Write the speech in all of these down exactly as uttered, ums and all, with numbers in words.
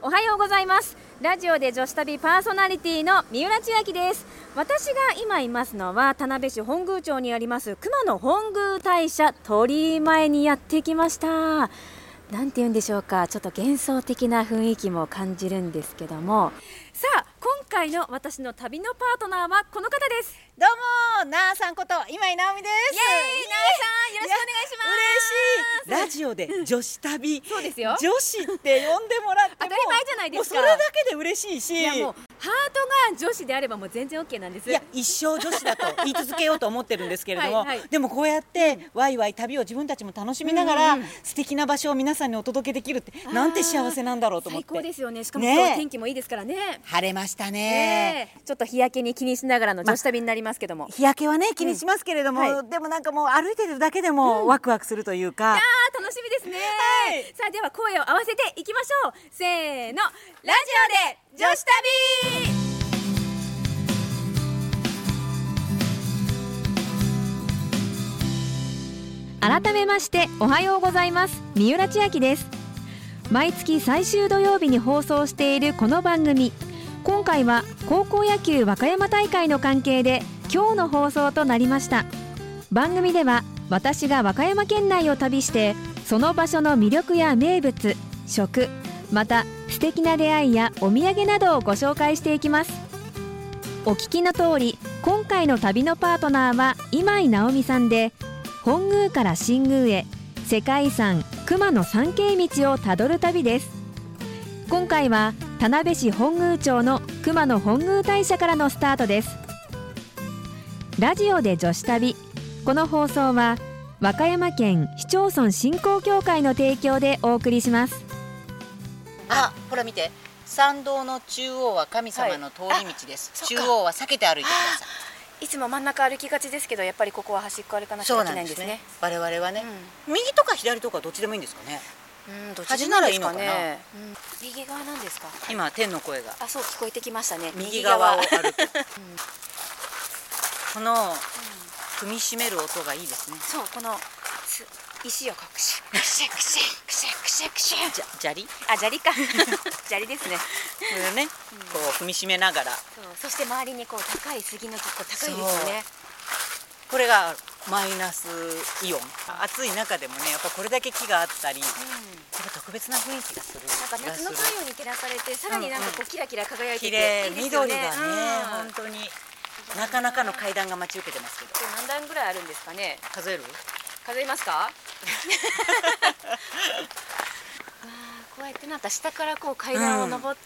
おはようございます。ラジオで女子旅パーソナリティの三浦千秋です。私が今いますのは田辺市本宮町にあります熊野本宮大社鳥居前にやってきました。なんて言うんでしょうか、ちょっと幻想的な雰囲気も感じるんですけども、さあ今回の私の旅のパートナーはこの方です。 どうもなあさんこと今井直美です。 イエーイ、なあさんよろしくお願いします。 嬉しい。ラジオで女子旅そうですよ、 女子って呼んでもらっても当たり前じゃないですか。 もうそれだけで嬉しいし、 いやもうハートが女子であればもう全然 OK なんです。 いや一生女子だと言い続けようと思ってるんですけれどもはい、はい、 でもこうやってワイワイ旅を自分たちも楽しみながら、 うんうん、 素敵な場所を皆さんにお届けできるってなんて幸せなんだろうと思って。 最高ですよね。しかも今日は天気もいいですからね。 晴れましたね。 ね、ちょっと日焼けに気にしながらの女子旅になりますけども、ま、 日焼けはね気にしますけれども、うんはい、でもなんかもう歩いてるだけでもワクワクするというか、 うん、いや楽しみですね、はい、さあでは声を合わせていきましょう。せーの、ラジオで女子旅。改めましておはようございます。三浦千秋です。毎月最終土曜日に放送しているこの番組、今回は高校野球和歌山大会の関係で今日の放送となりました。番組では私が和歌山県内を旅してその場所の魅力や名物、食、また素敵な出会いやお土産などをご紹介していきます。お聞きの通り、今回の旅のパートナーは今井直美さんで、本宮から新宮へ世界遺産熊野参詣道をたどる旅です。今回は田辺市本宮町の熊野本宮大社からのスタートです。ラジオで女子旅、この放送は和歌山県市町村振興協会の提供でお送りします。 あ、ほら見て、参道の中央は神様の通り道です、はい、中央は避けて歩いてください。 いつも真ん中歩きがちですけど、やっぱりここは端っこ歩かなきゃいけないんですね。そうなんですね。 我々はね、うん、右とか左とかどっちでもいいんですかね。 うん、どっち端ならいいのかな、うん、 右側なんですか。 今天の声が、 あ、そう聞こえてきましたね。 右側を歩く、うん、この踏みしめる音がいいですね。 そう、この石をこうクシャクシャクシャクシャクシャクシャ、 じゃ砂利、 あ砂利か砂利ですね。 これね、うん、こう踏みしめながら、 そう、そして周りにこう高い杉の木、こう高いですよね。 これがマイナスイオン。暑い中でもね、やっぱこれだけ木があったり、うん、やっぱ特別な雰囲気がする。 なんか夏の太陽に照らされて、さらになんかこうキラキラ輝いてて、 綺麗、 いいですよね。 緑がね、本当になかなかの階段が待ち受けてますけど。 何段ぐらいあるんですかね。 数える？ 数えますか？こうやってなんか下からこう階段を登って、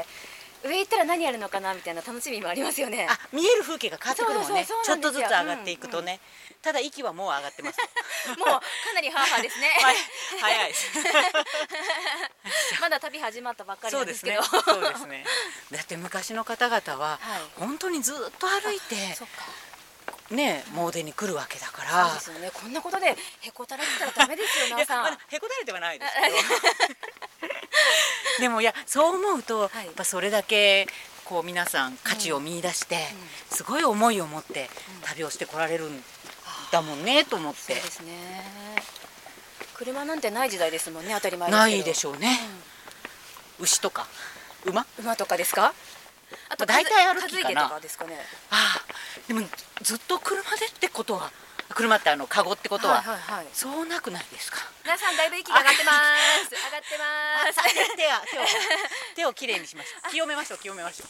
うん、上行ったら何やるのかなみたいな楽しみもありますよね。 あ、見える風景が変わってくるもんね。ちょっとずつ上がっていくとね、うんうん、ただ息はもう上がってますもうかなりハーハーですね早いですまだ旅始まったばっかりなんですけど。 そうですね。だって昔の方々は本当にずっと歩いて、はい、そっかね、詣に来るわけだから。 そうですよね。こんなことでへこたれてたらダメですよ、なおさん。 まだへこたれてはないですけどでもいや、そう思うと、はい、やっぱそれだけこう皆さん価値を見出して、うん、すごい思いを持って旅をしてこられるんだもんね、うん、と思って。 そうですね。車なんてない時代ですもんね。当たり前ですけど。 ないでしょうね、うん、牛とか馬馬とかですか。あと大体歩きかな。 とかですかね。 ああ、でもずっと車でってことは、車ってあのカゴってことは、はいはいはい、そうなくないですか。 皆さんだいぶ息が上がってます。上がってます。 手は手を手をきれいにしましょう。清めましょう。清めましょう。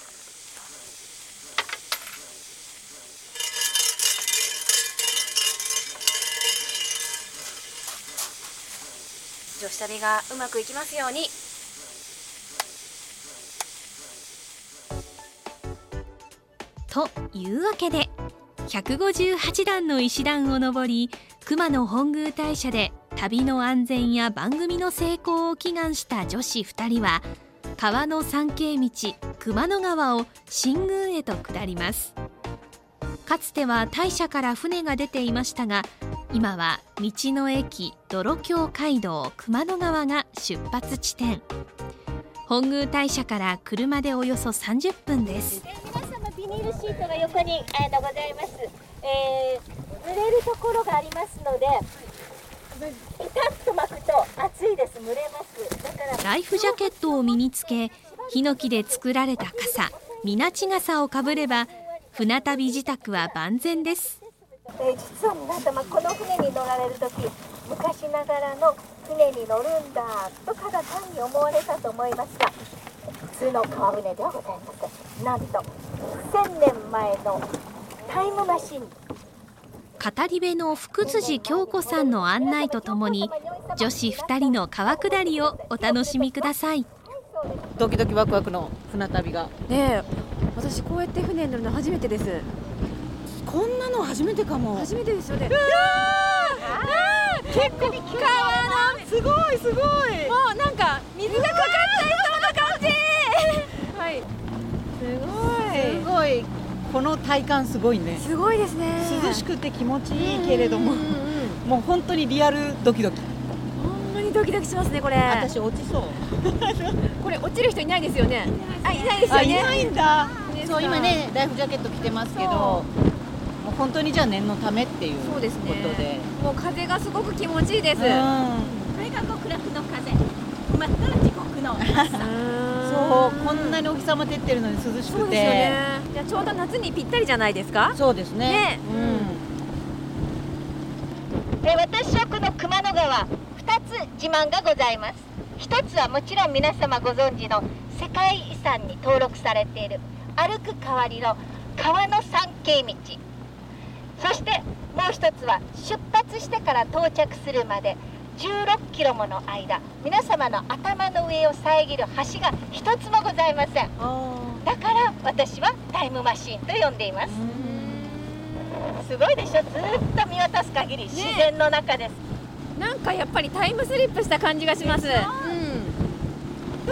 女子旅がうまくいきますように。 というわけでひゃくごじゅうはちだんの石段を登り、熊野本宮大社で旅の安全や番組の成功を祈願した女子ふたりは、川の参詣道熊野川を新宮へと下ります。かつては大社から船が出ていましたが、今は道の駅泥橋街道熊野川が出発地点。本宮大社から車でおよそさんじゅっぷんです。 皆様ビニールシートが横にあのございます。えー、濡れるところがありますので、濡ピタッと巻くと暑いです。蒸れます。だからライフジャケットを身につけ、ヒノキで作られた傘、みなち傘をかぶれば船旅自宅は万全です。 えー、実は皆様この船に乗られるとき、昔ながらの船に乗るんだとただ単に思われたと思いますが、普通の川船ではございません。なんとせんねんまえのタイムマシン。 語り部の福辻京子さんの案内とともに女子ふたりの川下りをお楽しみください。 ドキドキワクワクの船旅がねえ、私こうやって船に乗るの初めてです。 こんなの初めてかも。 初めてですよね。 うわー、結構川のすごいすごい、 もうなんか水がかかっちゃいそうな感じはい、すすごい、この体感すごいね。 すごいですね。 涼しくて気持ちいいけれども、もう本当にリアルドキドキ。 ほんまにドキドキしますねこれ。 私落ちそう。 これ落ちる人いないですよね。あ、いないですよね。 あ、いないんだ。 いいそう、今ねライフジャケット着てますけど、もう本当にじゃあ念のためっていうことで。 そうですね。もう風がすごく気持ちいいです。 うん、 これが極楽の風。真ったら地獄の朝。 そう、こんなにお日様照ってるのに涼しくて。 そうですよね。じゃあちょうど夏にぴったりじゃないですか。 そうですね。 ね、 うん。 え私はこの熊野川ふたつ自慢がございます。ひとつはもちろん皆様ご存知の世界遺産に登録されている歩く代わりの川の参詣道。そしてもう一つは出発してから到着するまでじゅうろっキロもの間、皆様の頭の上を遮る橋が一つもございません。だから私はタイムマシーンと呼んでいます。すごいでしょ。ずっと見渡す限り自然の中です。 なんかやっぱりタイムスリップした感じがします。うん、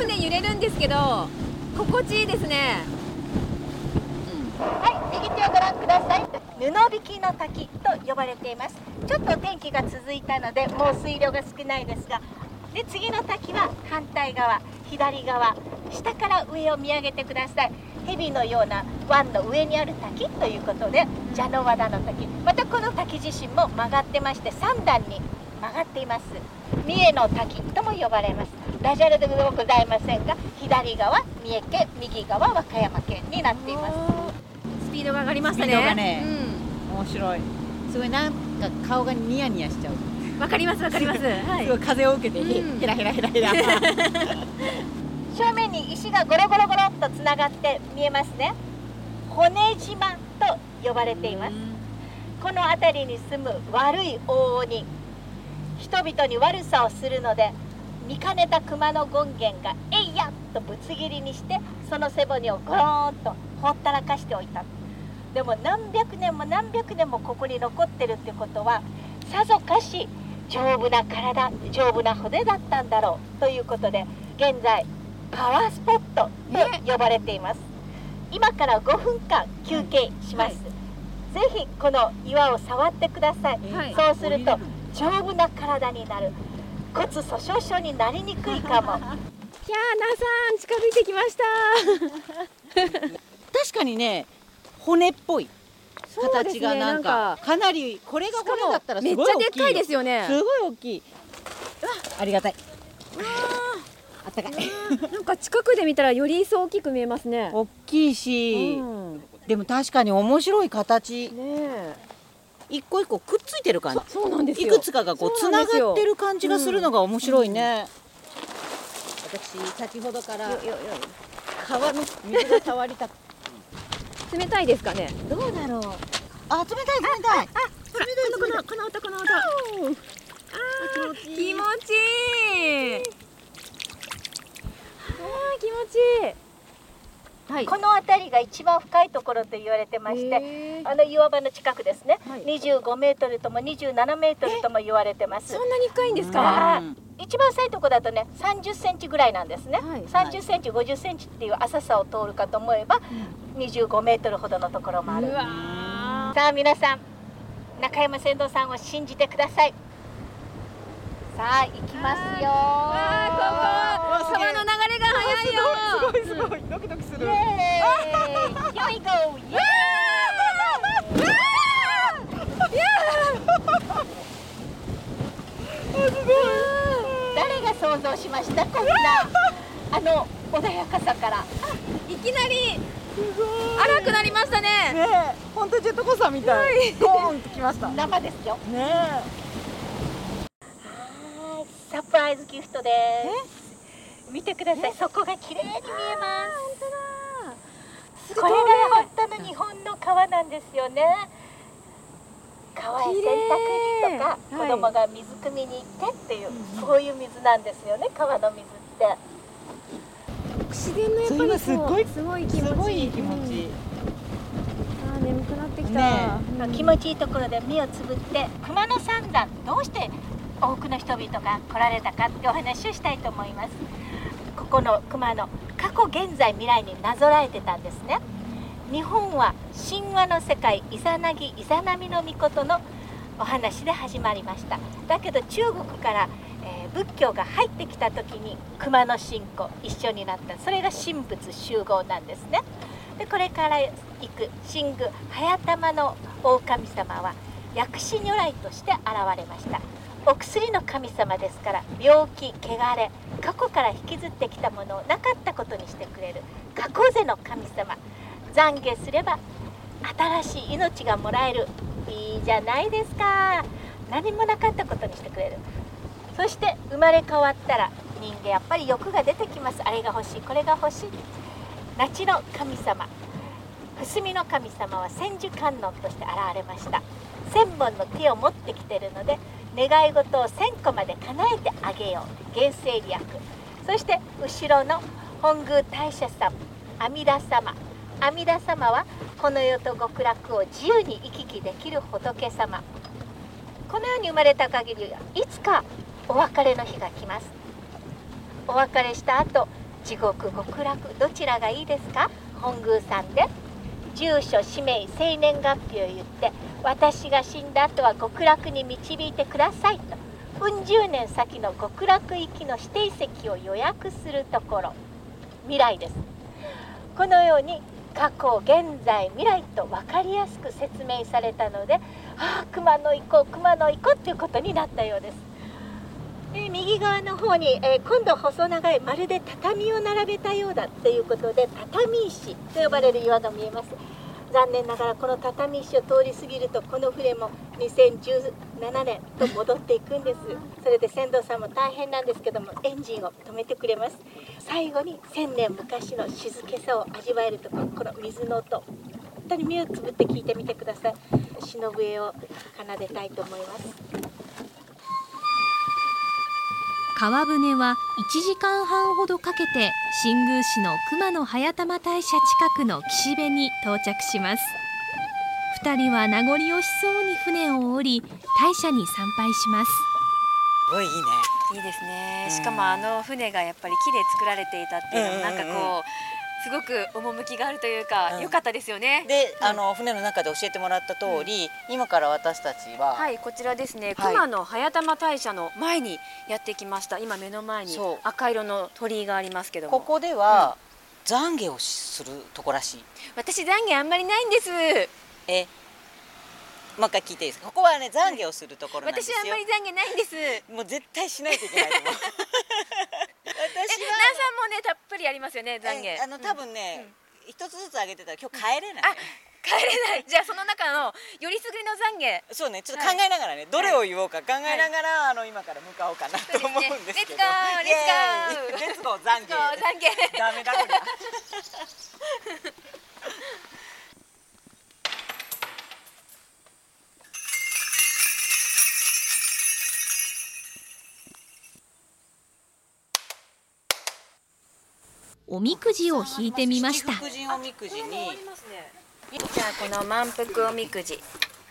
船揺れるんですけど心地いいですね。 はい、右手をご覧ください。布引きの滝と呼ばれています。ちょっと天気が続いたのでもう水量が少ないですが、で次の滝は反対側、左側、下から上を見上げてください。蛇のような湾の上にある滝ということで蛇の和田の滝。またこの滝自身も曲がってましてさん段に曲がっています。三重の滝とも呼ばれます。ダジャレではございませんが、左側三重県、右側和歌山県になっています。 スピードが上がりましたね。 スピードがね、うん、面白い。すごいなんか顔がニヤニヤしちゃう。 わかりますわかります。はい、 すごい風を受けて、うん、ヘラヘラヘラヘラ。 正面に石がゴロゴロゴロっとつながって見えますね。骨島と呼ばれています。この辺りに住む悪い大鬼、人々に悪さをするので見かねた熊の権現がえいやっとぶつ切りにしてその背骨をゴローンとほったらかしておいた。でも何百年も何百年もここに残ってるってことはさぞかし丈夫な体、丈夫な骨だったんだろうということで現在パワースポットと呼ばれています。今からごふんかん休憩します。はい、ぜひこの岩を触ってください。はい、そうすると丈夫な体になる。骨粗しょう症になりにくいかも。いやー、那さん近づいてきました。 確かにね、骨っぽい形がなんか、ね、かなりこれが骨だったらすごい大きい。 めっちゃでっかいですよね。 すごい大きい。ありがたい。あったかい。 なんか近くで見たらより一層大きく見えますね。 大きいし、うん、でも確かに面白い形。ね、一個一個くっついてる感じ。 そうなんですよ。 いくつかがこうつながってる感じがするのが面白いね。うん、私先ほどから川の水が触りたく。 冷たいですかね。 どうだろう。あ、冷たい冷たい。あ、 ほら、このこの音この音。ああ、気持ちいい。ああ、気持ちいい。 はい、この辺りが一番深いところと言われてまして、あの岩場の近くですね。はい、にじゅうごメートルともにじゅうななメートルとも言われてます。 そんなに深いんですか。 一番浅いところだとね、さんじゅっセンチぐらいなんですね。はい、さんじゅっセンチ、ごじゅっセンチっていう浅さを通るかと思えば、うん、にじゅうごメートルほどのところもある。さあ皆さん、中山船頭さんを信じてください。さあ行きますよ。 あー、ここ川の流れが速いよ。 すごいすごいすごい、ドキドキする。 イエーイ。Here we go。イエーイ。 動しました。こんなあの穏やかさから。 いきなり荒くなりましたね。 ねえ、本当ジェットコースターみたい。ゴーンときました。 生ですよ。 ねはい、サプライズギフトです。見てください。そこが綺麗に見えます。これが本当の日本の川なんですよね。川へ洗濯機とか子供が水汲みに行ってっていう、こういう水なんですよね。川の水って。 自然のやっぱりすごいすごい気持ちいい。 すごいいい気持ちいい。 あー、眠くなってきた。 ねうん、気持ちいいところで目をつぶって熊野三山どうして多くの人々が来られたかってお話をしたいと思います。ここの熊野、過去現在未来になぞらえてたんですね。日本は神話の世界、イザナギイザナミの御事のお話で始まりました。だけど中国から、えー、仏教が入ってきた時に熊野信仰一緒になった、それが神仏集合なんですね。でこれから行く神宮早玉の大神様は薬師如来として現れました。お薬の神様ですから、病気汚れ過去から引きずってきたものをなかったことにしてくれる過去世の神様。懺悔すれば新しい命がもらえる。いいじゃないですか。何もなかったことにしてくれる。そして生まれ変わったら人間やっぱり欲が出てきます。あれが欲しい、これが欲しい。那智の神様、伏見の神様は千手観音として現れました。千本の手を持ってきているので、願い事を千個まで叶えてあげよう。現世利益。そして後ろの本宮大社様、阿弥陀様。阿弥陀様はこの世と極楽を自由に行き来できる仏様。この世に生まれた限りはいつかお別れの日が来ます。お別れした後、地獄極楽どちらがいいですか？本宮さんで住所氏名生年月日を言って、私が死んだ後は極楽に導いてくださいと、うん十年先の極楽行きの指定席を予約するところ、未来です。このように過去現在未来と分かりやすく説明されたので、ああ熊野行こう熊野行こうということになったようです。えー、右側の方に、えー、今度細長いまるで畳を並べたようだということで、畳石と呼ばれる岩が見えます。残念ながらこの畳石を通り過ぎると、この船もにせんじゅうななねんと戻っていくんです。それで船頭さんも大変なんですけども、エンジンを止めてくれます。最後に千年昔の静けさを味わえるところ、この水の音、本当に目をつぶって聞いてみてください。忍笛を奏でたいと思います。 川舟はいちじかんはんほどかけて新宮市の熊野早玉大社近くの岸辺に到着します。二人は名残惜しそうに船を降り、大社に参拝します。 すごいいいね。 いいですね。しかもあの船がやっぱり木で作られていたっていうのも、なんかこうすごく趣があるというか、良かったですよね。 で、あの船の中で教えてもらった通り、今から私たちは、 はい、こちらですね、熊野早玉大社の前にやってきました。今目の前に赤色の鳥居がありますけども、 ここでは懺悔をするとこらしい。 私懺悔あんまりないんです。 え、もう一回聞いていいですか？ここはね、懺悔をするところなんですよ。 私あんまり懺悔ないんです。 もう絶対しないといけないと思う。私はナンさんもね、たっぷりありますよね、懺悔。 あの多分ね、一つずつあげてたら今日帰れない。 あ、帰れない。じゃあその中のよりすぐりの懺悔。 そうね、ちょっと考えながらね、どれを言おうか考えながら、あの今から向かおうかなと思うんですけど。 レッツゴー、 レッツゴー、懺悔。 懺悔。 ダメだこりゃ。 おみくじを引いてみました。 七福神おみくじに、 じゃあこの満腹おみくじ、ど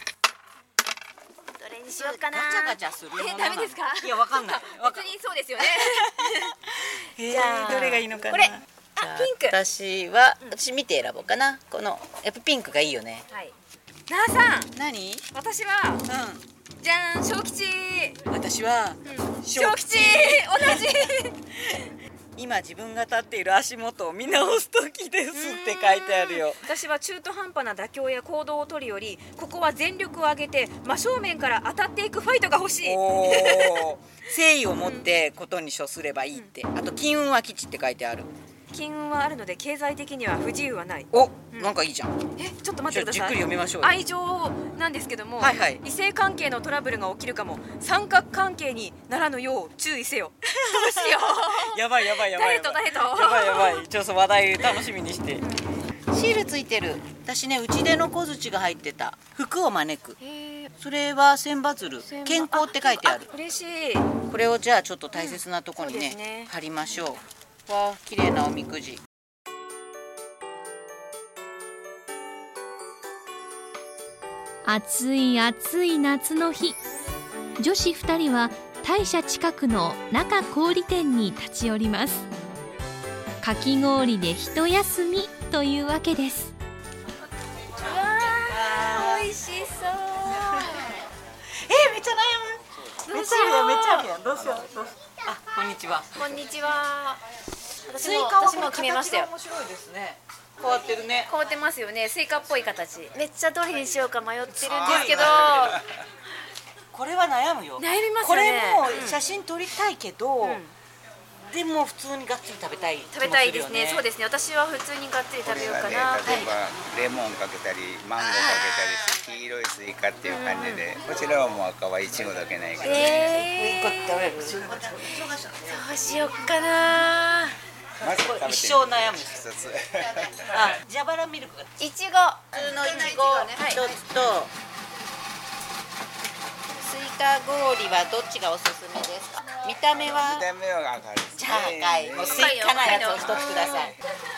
れにしようかな。 ガチャガチャするものなの？ え、ダメですか？ いや、わかんない。 別にそうですよね。 じじゃあどれがいいのかな。 これ、あ、ピンク。 私は私見て選ぼうかな。このやっぱピンクがいいよね。 はい。なあさん、 何？ 私は、 うじゃん、小吉。 ん。私は小吉、同じ。 今自分が立っている足元を見直す時ですって書いてあるよ。 私は中途半端な妥協や行動を取るより、ここは全力を挙げて真正面から当たっていくファイトが欲しい。 おー誠意を持ってことに処すればいいって、あと金運は吉って書いてある。 金運はあるので経済的には不自由はない。 お、なんかいいじゃん。 え、ちょっと待ってください。 じっくり読みましょうよ。 愛情なんですけども、 はいはい、 異性関係のトラブルが起きるかも。三角関係にならぬよう注意せよ。どうしよう。 やばいやばいやばい。 誰と誰と。 やばいやばい。ちょっと話題楽しみにして。シールついてる。私ね、内出の小槌が入ってた。福を招く。それは千羽鶴。健康って書いてある。 あ、嬉しい。 これをじゃあちょっと大切なところにね、 うんね、 貼りましょう。わあ、綺麗なおみくじ。 暑い暑い夏の日、女子ふたりは大社近くの中小売店に立ち寄ります。かき氷で一休みというわけです。 うわー、美味しそう。 えー、めっちゃ悩む。めっちゃあるやん、めっちゃあるやん。どうしよう。どうしよう。あ、こんにちは。 こんにちは。私スイもカは私も決めましたよ。 面白いですね。変わってるね。 変わってますよね。スイカっぽい形。めっちゃどれにしようか迷ってるんですけど。 これは悩むよ。 悩みますこよね。 れも写真撮りたいけど、 うんでも普通にがっつり食べたい。 食べたいですね。そうですね。私は普通にがっつり食べようかな。 例えばレモンかけたりマンゴーかけたりして黄色いスイカっていう感じで、こちらはもう赤はいちごだけないけど、 えー、 食べる。 どうしようかな。 まず食べてみて一生悩む一つ。 あ、蛇腹ミルクがいちご。 普通のいちご一つと、スイカ氷はどっちがおすすめですか？見た目は見た目は赤いですね。 じゃあ赤い。もうスイカなやつを一つください。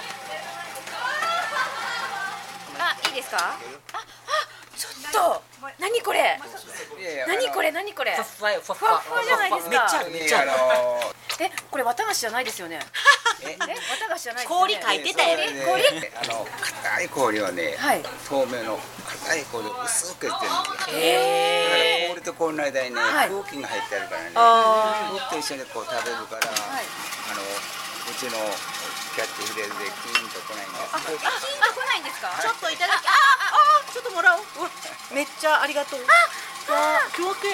あ、いいですか？あ、あ、ちょっと。何これ？何これ？何これ？ ふわふわふわふわふわじゃないですか。 めっちゃあるめっちゃある。 え、これ綿菓子じゃないですよね。え、綿菓子じゃないですよね。 氷書いてたよね。 氷？ あの硬い氷をね、 はい、 透明の硬い氷を薄くしてるんですよ。 へだから氷と氷の間にね、 はい、 空気が入ってあるからね、僕と一緒にこう食べるから、 はい、 あのうちのキャッチフレーズでキーンと来ないんです。 あ、キーンと来ないんですか？ ちょっといただき、ああ、ちょっともらおう。めっちゃありがとう。あ、今日け。 ちょ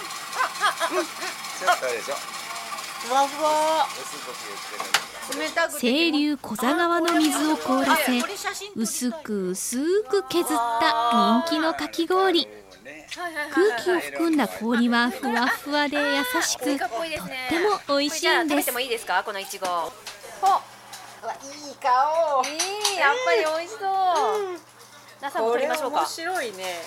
っとあれでしょ。 ふわふわ。冷たくて清流小座川の水を凍らせ、薄く薄く削った人気のかき氷。空気を含んだ氷はふわふわで優しく、とっても美味しいんです。 食べてもいいですか？このいちご。 ほ、いい顔。 いい、やっぱり美味しそう。皆さんも取りましょうか。 面白いね。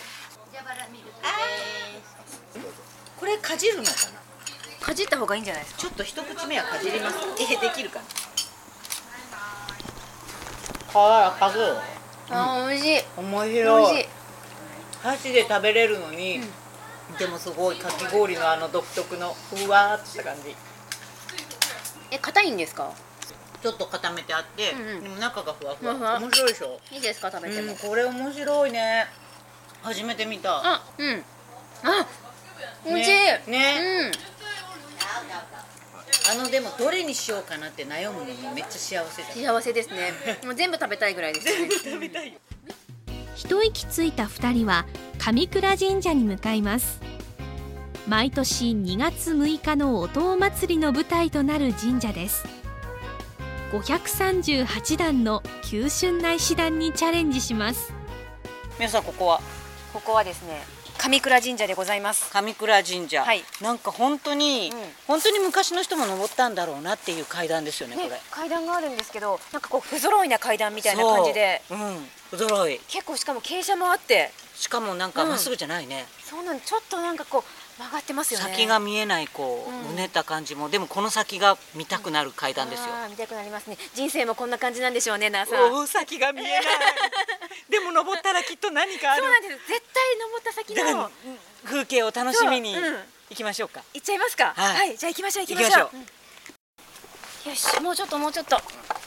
これかじるのかな？ かじった方がいいんじゃないですか？ ちょっと一口目はかじります。え、できるかな？かかず。 あ、美味しい。 面美白い。 味しい。 箸で食べれるのに、でもすごいかき氷のあの独特のふわーっとした感じ。 え、硬いんですか？ ちょっと固めてあって、 うんうん、 でも中がふわふわ。 ふわふわ。 面白いでしょ？ いいですか？食べても。 うん、これ面白いね。初めて見た。 あ、うん。あ、美味しい。 ね。ね、 うん。 あのでもどれにしようかなって悩むのもめっちゃ幸せだ。 幸せですね。もう全部食べたいぐらいですね。 食べたいよ。 一息ついたふたりは神倉神社に向かいます。毎年にがつむいかのおと祭りの舞台となる神社です。ごひゃくさんじゅうはちだんの急峻な石段にチャレンジします。 皆さん、ここはここはですね、神倉神社でございます。 神倉神社、 はい、 なんか本当に、うん、本当に昔の人も登ったんだろうなっていう階段ですよね、 ね、 これ。 階段があるんですけど、なんかこう不揃いな階段みたいな感じで、 う、うん、不揃い。 結構しかも傾斜もあって、 しかもなんかまっすぐじゃないね。 うん、そうなん、ちょっとなんかこう曲がってますよね。 先が見えないこう、うん、うねった感じも、でもこの先が見たくなる階段ですよ。 あ、見たくなりますね。人生もこんな感じなんでしょうね、なあさん。 お、先が見えない。でも登ったらきっと何かある。 そうなんです。絶対登った先の風景を楽しみに行きましょうか。 行っちゃいますか。はい、はい、じゃあ行きましょう、行きましょう。うん、よし、もうちょっと、もうちょっと。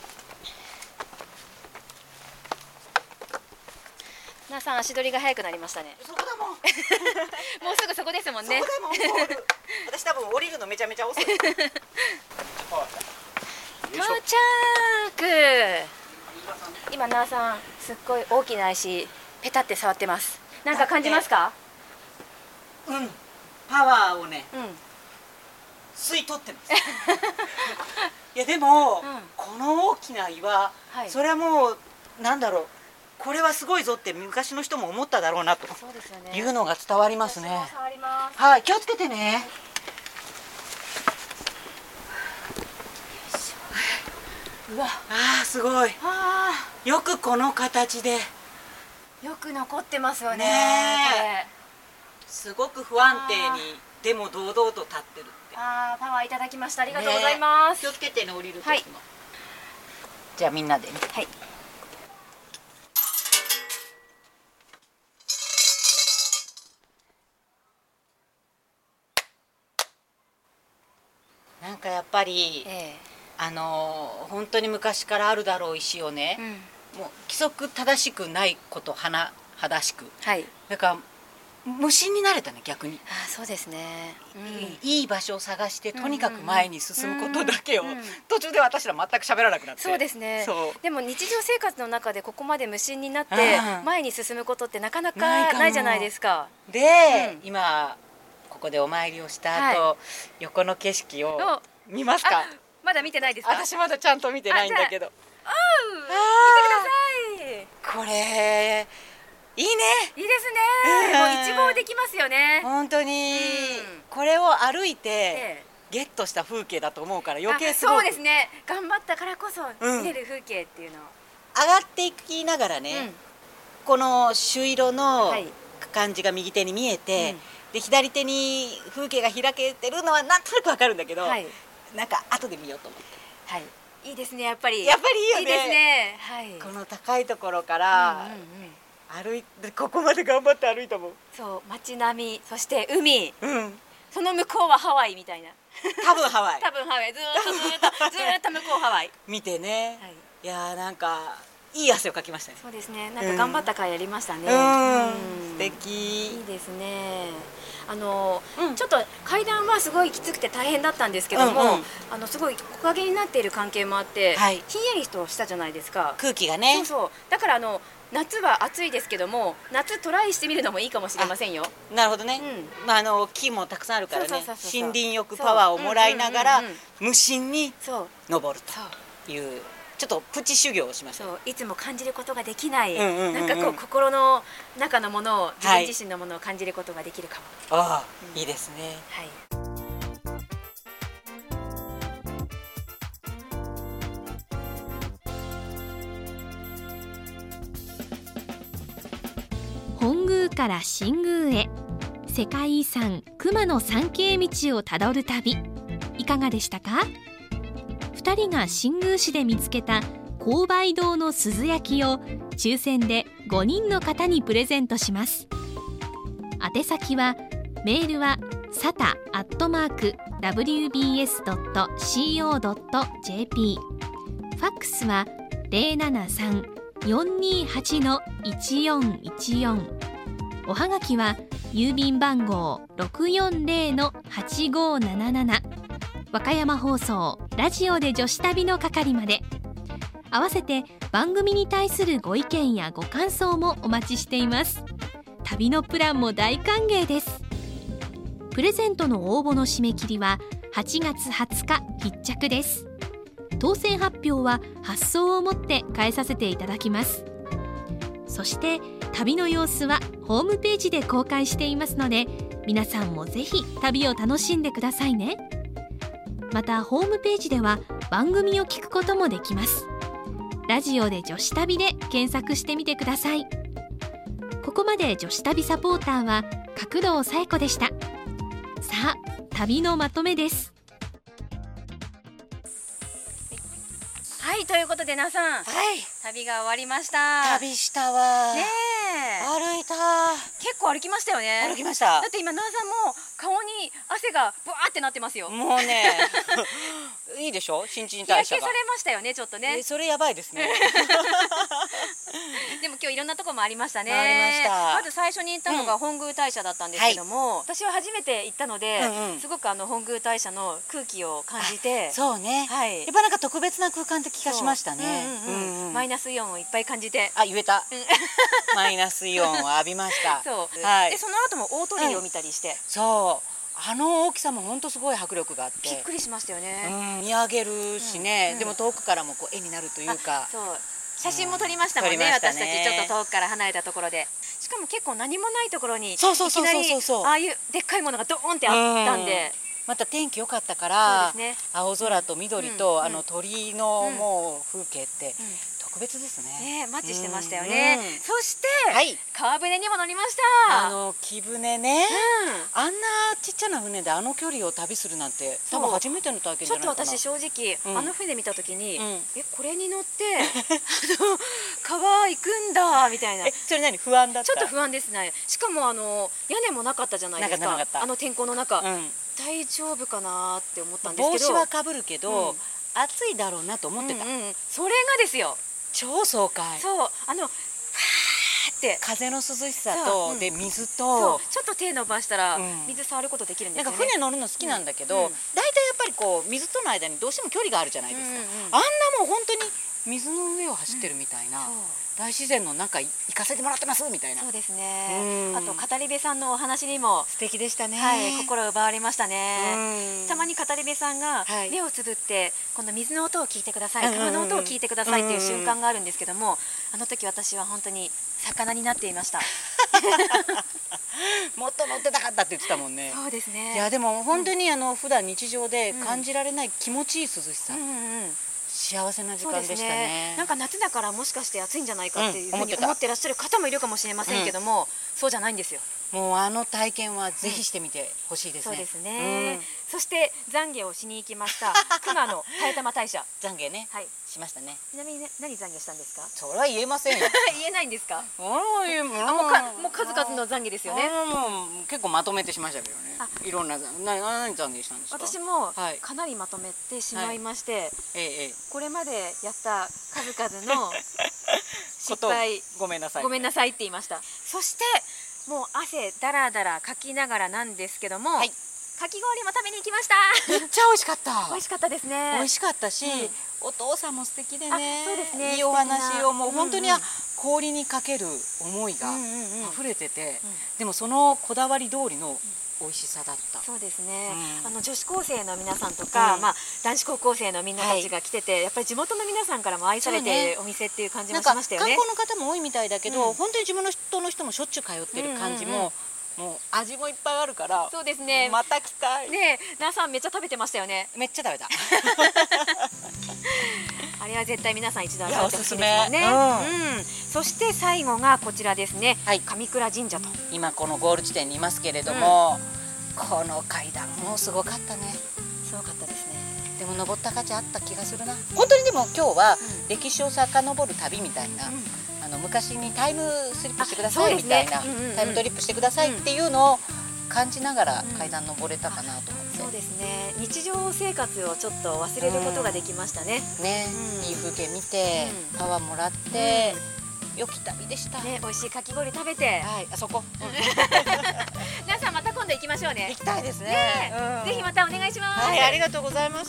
なあさん、足取りが速くなりましたね。 そこだもん。 もうすぐそこですもんね。 そこだもん。私多分降りるのめちゃめちゃ遅い。 到着。今なあさんすっごい大きな石ペタって触ってます。なんか感じますか？ うん、パワーをね、 うん、 吸い取ってますいやでも、 うん、 この大きな岩、はい、それはもうなんだろう、これはすごいぞって昔の人も思っただろうなというのが伝わりますね。はい、気をつけてね。うわ、あーすごい。よくこの形でよく残ってますよね。 ね、すごく不安定にでも堂々と立ってるって。 あー、パワーいただきました。ありがとうございます。 気をつけてね、降りる時も。 はい、 じゃあみんなでね。 はい。 なんかやっぱり、ええ、あの本当に昔からあるだろう石をね、うん、もう規則正しくないこと甚だしく、はい、だから無心になれたね、逆に。 あ、そうですね、 うん、いい場所を探してとにかく前に進むことだけを、うんうん、途中で私ら全く喋らなくなって。 そうですね。そうでも日常生活の中でここまで無心になって前に進むことってなかなかないじゃないですか。 で、うん、今ここでお参りをした後、はい、横の景色を見ますか？ まだ見てないですか？ 私まだちゃんと見てないんだけど。 ああ、見てください。 これいいね。 いいですね。もう一望できますよね。 本当に、うん、これを歩いてゲットした風景だと思うから余計すごく。 そうですね。頑張ったからこそ見れる風景っていうのを、 うん、上がっていきながらね、うん、この朱色の感じが右手に見えて、うん、で左手に風景が開けてるのはなんとなくわかるんだけど、はい、なんか後で見ようと思って。 はい。いいですね、やっぱり。 やっぱりいいよね。 いいですね。はい。 この高いところから。歩いてここまで頑張って歩いたもん。 そう、街並み、そして海、 うん、 その向こうはハワイみたいな。 多分ハワイ。 多分ハワイ、ずーっとずーっとずーっと向こうハワイ。 見てね。はい、いやー、なんかいい汗をかきましたね。 そうですね。なんか頑張った回やりましたね。 うん。うん、素敵。 いいですね。あの、うん、ちょっと階段はすごいきつくて大変だったんですけども、うんうん、あのすごい木陰になっている関係もあって、はい、ひんやりとしたじゃないですか。 空気がね。 そうそう。だからあの。夏は暑いですけども、夏トライしてみるのもいいかもしれませんよ。 なるほどね。うん、まああの木もたくさんあるからね、森林浴パワーをもらいながら無心に登るというちょっとプチ修行をしました。 そう、いつも感じることができない、なんかこう心の中のものを、自分自身のものを感じることができるかも。 ああ、うん、いいですね。 はい。 本宮から新宮へ、世界遺産熊野参詣道をたどる旅、いかがでしたか？ふたりが新宮市で見つけた紅梅堂の鈴焼きを抽選でごにんの方にプレゼントします。宛先は、メールは サタ アットマーク ダブリュービーエス ドット シーオー ドット ジェーピー、 ファックスは ゼロななさん よんにーはち いちよんいちよん、おはがきは郵便番号 ろくよんゼロ はちごなななな、和歌山放送ラジオで女子旅の係まで。合わせて番組に対するご意見やご感想もお待ちしています。旅のプランも大歓迎です。プレゼントの応募の締め切りははちがつはつか必着です。当選発表は発送をもって返させていただきます。そして旅の様子はホームページで公開していますので、皆さんもぜひ旅を楽しんでくださいね。またホームページでは番組を聞くこともできます。ラジオで女子旅で検索してみてください。ここまで女子旅サポーターは角堂紗恵子でした。さあ、旅のまとめです。 はい、ということでなさん、はい、旅が終わりました。 旅したわねえ、歩いた。 結構歩きましたよね。 歩きました。 だって今なさんも顔に汗がブワーってなってますよ。 もうねいいでしょ、新陳日焼代謝が。 けされましたよね、ちょっとね。 それやばいですね。 でも今日いろんなとこもありましたね。 ありました。 まず最初に行ったのが本宮大社だったんですけども、うんはい、私は初めて行ったので、うんうん、すごくあの本宮大社の空気を感じて、 そうね、はい、やっぱなんか特別な空間って気がしましたね。 マイナスイオンをいっぱい感じて、 あ、言えた。マイナスイオンを浴びました。 そう、はい、でその後も大鳥居を見たりして、うん、 そう。あの大きさも本当すごい迫力があって、 びっくりしましたよね。 うん、見上げるしね、うんうん、でも遠くからもこう絵になるというか。 そう。写真も撮りましたもんね、うん、私たちちょっと遠くから離れたところで。しかも結構何もないところにいきなりああいうでっかいものがドーンってあったんで、 また天気良かったから、ね、青空と緑と、うん、あの鳥のもう風景って、うんうん、特別ですね。 ね、マッチしてましたよね。うんうん、そして、はい、川船にも乗りました。 あの木船ね、うん、あんなちっちゃな船であの距離を旅するなんて多分初めての体験じゃないかな。 ちょっと私正直、うん、あの船見た時に、うん、えこれに乗ってあの川行くんだみたいな。 えそれ何不安だった？ ちょっと不安ですね。しかもあの屋根もなかったじゃないですか。あの天候の中、うん、大丈夫かなって思ったんですけど。 帽子はかぶるけど、うん、暑いだろうなと思ってた。 うんうん、それがですよ。 超爽快。 そうあのファーって風の涼しさと、うん、で水とちょっと手伸ばしたら水触ることできるんですよね。 なんか船乗るの好きなんだけど、大体、うん、やっぱりこう水との間にどうしても距離があるじゃないですか。うんうん、あんなもう本当に水の上を走ってるみたいな、うん、大自然の中行かせてもらってますみたいな。 そうですね。あと語り部さんのお話にも素敵でしたね。 はい、心奪われましたね。たまに語り部さんが目をつぶってこの水の音を聞いてください、川の音を聞いてくださいっていう瞬間があるんですけども、あの時私は本当に魚になっていました。 もっと乗ってたかったって言ってたもんね。 そうですね。 いやでも本当にあの普段日常で感じられない気持ちいい涼しさ。幸せな時間でしたね。 ね、なんか夏だからもしかして暑いんじゃないかっていうふうに思ってらっしゃる方もいるかもしれませんけども、うん、そうじゃないんですよ。 もうあの体験はぜひしてみてほしいですね。 そうですね。うん、そして懺悔をしに行きました熊野替玉大社。 懺悔ね。はい。しましたね。 ちなみに、ね、何懺悔したんですか？ それは言えませんよ。 言えないんですか？ あもうもう数々の懺悔ですよね。 もう結構まとめてしましたけどね。いろんな何何懺悔したんですか？ 私もかなりまとめてしまいまして、はい、ええ、これまでやった数々の失敗ごめんなさいごめんなさいって言いました。そしてもう汗だらだらかきながらなんですけども、はい、かき氷も食べに行きました。 めっちゃ美味しかった。 美味しかったですね。 美味しかったし、うん、お父さんも素敵でね。そうですね。いいお話をもう本当に、うんうん、氷にかける思いが溢れてて、うんうんうん、でもそのこだわり通りの美味しさだった。 そうですね。うん、あの女子高生の皆さんとか、うん、まあ男子高校生のみんなたちが来てて、はい、やっぱり地元の皆さんからも愛されているお店っていう感じもしましたよね。 観光の方も多いみたいだけど、うん、本当に地元の人もしょっちゅう通ってる感じも。うんうんうん、もう味もいっぱいあるから、 そうですね。 また来たい。 ね、皆さんめっちゃ食べてましたよね。 めっちゃ食べた。 あれは絶対皆さん一度味わってほしいですもんね。うん。そして最後がこちらですね。はい、上倉神社と。 今このゴール地点にいますけれども、うん、この階段もすごかったね。 すごかったですね。 でも登った価値あった気がするな。本当にでも今日は歴史を遡る旅みたいな。うん、あの昔にタイムスリップしてくださいみたいな、タイムトリップしてくださいっていうのを感じながら階段登れたかなと思って、 そうですね。日常生活をちょっと忘れることができましたね。 ね、いい風景見てパワーもらって良き旅でした。 ね、美味しいかき氷食べて、 はい、あそこ。 皆さんまた今度行きましょうね。 行きたいですね。 ぜひまたお願いします。 はい、ありがとうございました。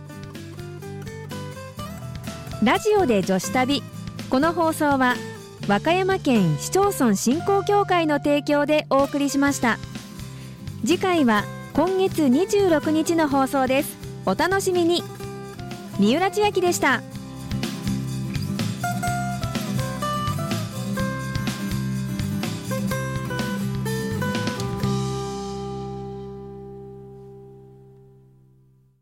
ラジオで女子旅。この放送は和歌山県市町村振興協会の提供でお送りしました。次回は今月にじゅうろくにちの放送です。お楽しみに。三浦千秋でした。